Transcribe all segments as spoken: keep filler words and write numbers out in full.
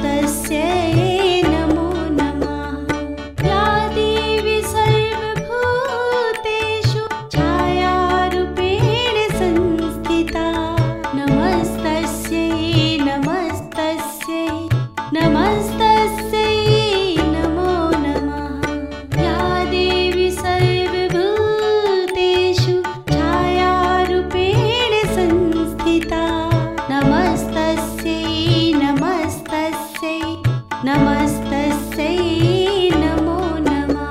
नमस्तस्यै नमो नमः। या देवी सर्वभूतेषु छायारूपेण संस्थिता नमस्तस्यै नमस्तस्यै नमस्तस्यै नमो नमः। या देवी सर्वभूतेषु छायारूपेण संस्थिता नमस्तस्यै नमस्तस्यै नमस्तस्यै नमो नमः।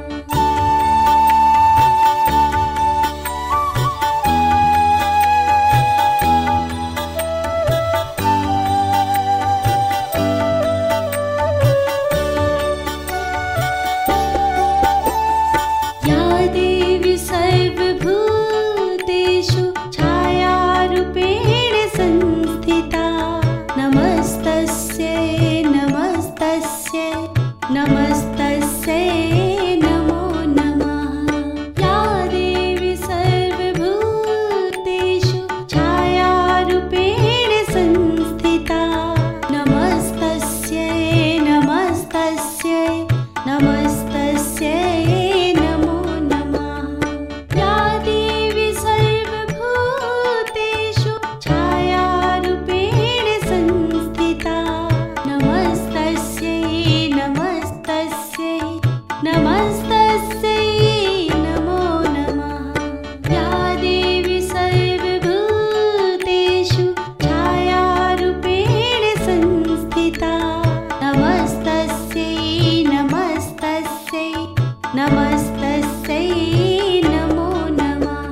या देवी सर्वभूतेषु छायारूपेण संस्थिता नमस्तस्यै नमस्तस्यै नमस्तस्यै नमो नमः। या देवी सर्वभूतेषु छायारूपेण संस्थिता नमस्तस्यै नमस्तस्यै नमस्तस्यै नमो नमः। या देवी सर्वभूतेषु छायारूपेण संस्थिता नमस्तस्यै नमस्तस्यै नमस्तस्यै नमो नमः। या देवी सर्वभूतेषु छायारूपेण संस्थिता नमस्तस्यै नमस्तस्यै नमस्तस्यै नमो नमः।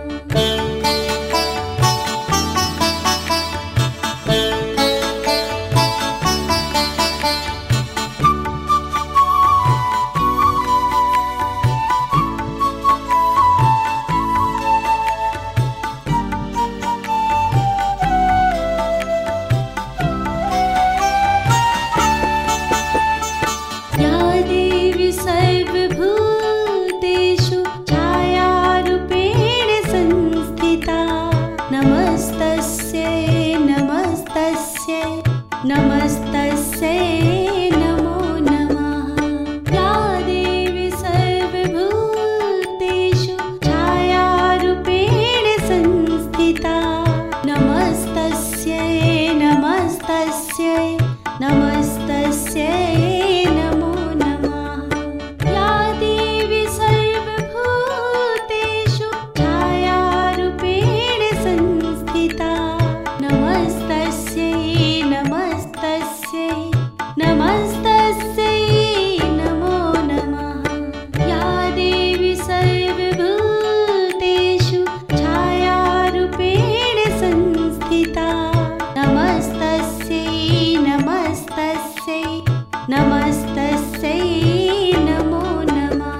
या देवी सर्वभूतेषु छायारूपेण संस्थिता नमस्तस्यै नमस्तस्यै नमस्तस्यै नमो नमः। या देवी सर्वभूतेषु छायारूपेण संस्थिता नमस्तस्यै नमस्तस्यै नमस्तस्यै नमो नमः। या देवी सर्वभूतेषु छायारूपेण संस्थिता नमस्तस्यै नमस्तस्यै नमस्तस्यै नमो नमः। या देवी सर्वभूतेषु छायारूपेण संस्थिता नमस्तस्यै नमस्तस्यै नमस्तस्यै नमो नमः।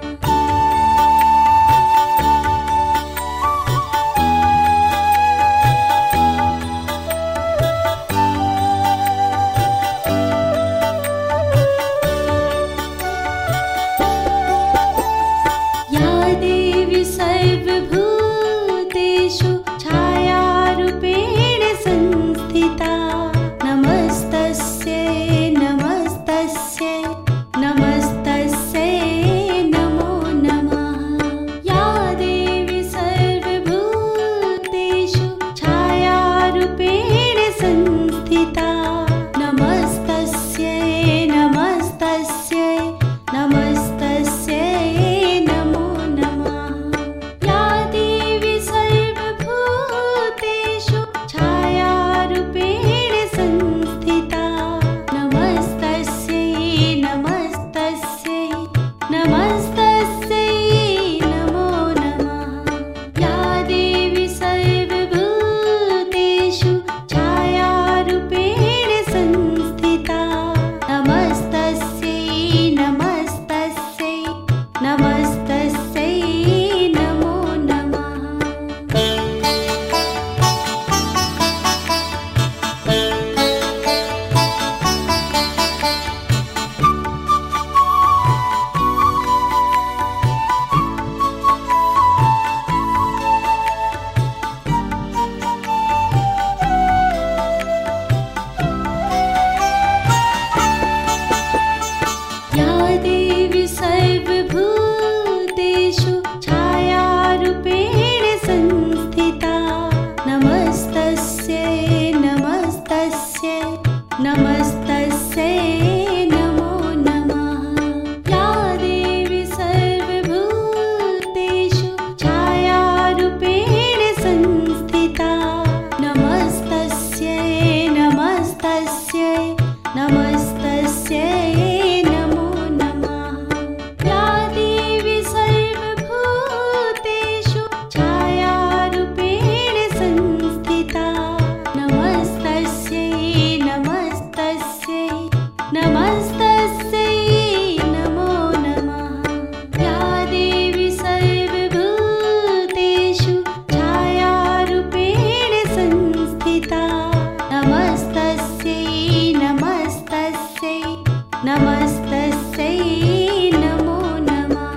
या देवी सर्वभूतेषु छायारूपेण संस्थिता नमस्तस्यै नमस्तस्यै नमस्तस्यै नमो नमः। या देवी सर्वभूतेषु छायारूपेण संस्थिता नमस्तस्यै नमस्तस्यै नमस्तस्यै नमो नमः। या देवी सर्वभूतेषु छायारूपेण संस्थिता नमस्तस्यै नमस्तस्यै नमस्तस्यै नमो नमः।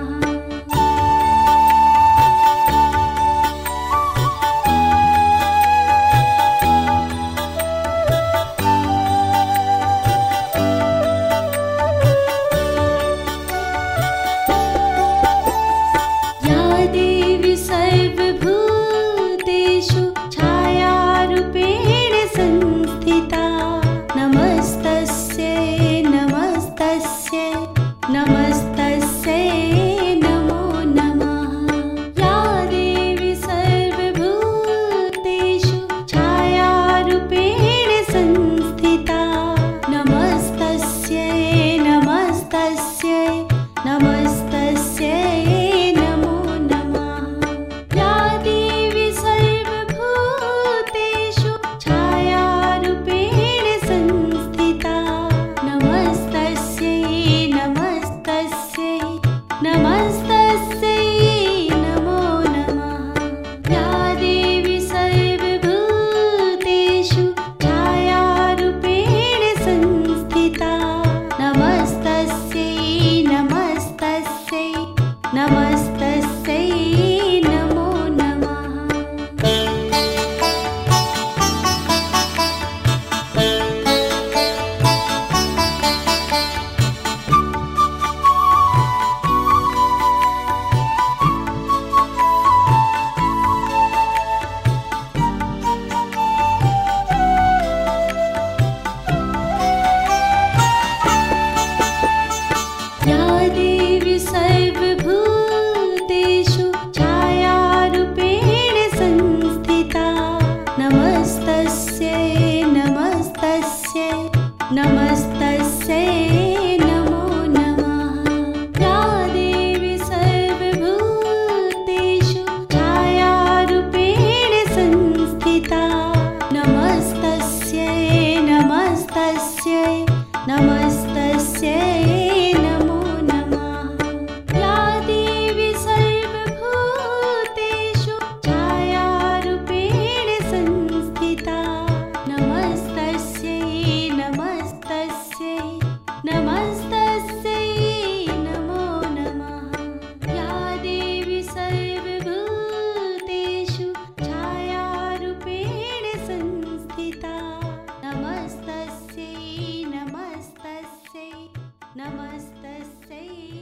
या देवी सर्वभूतेषु छायारूपेण संस्थिता नमस्तस्यै नमस्तस्यै नमस्तस्यै नमो नमः। या देवी सर्वभूतेषु छायारूपेण संस्थिता नमस्तस्यै नमस्तस्यै नमस्तस्यै नमो नमः। या देवी सर्वभूतेषु छायारूपेण संस्थिता नमस्तस्यै नमस्तस्यै नमस्तस्यै नमो नमः। या देवी सर्वभूतेषु छायारूपेण संस्थिता नमस्तस्यै नमस्तस्यै नमस्तस्यै नमो नमः। या देवी सर्वभूतेषु छायारूपेण संस्थिता नमस्तस्यै नमस्तस्यै नमस्तस्यै नमो नमः। या देवी सर्वभूतेषु छायारूपेण संस्थिता नमस्तस्यै नमस्तस्यै नमस्तस्यै नमो नमः। या देवी सर्वभूतेषु छायारूपेण संस्थिता नमस्तस्यै नमस्तस्यै नमस्तस्यै नमो नमः। या देवी सर्वभूतेषु छायारूपेण संस्थिता नमस्तस्यै नमस्तस्यै नमस्तस्यै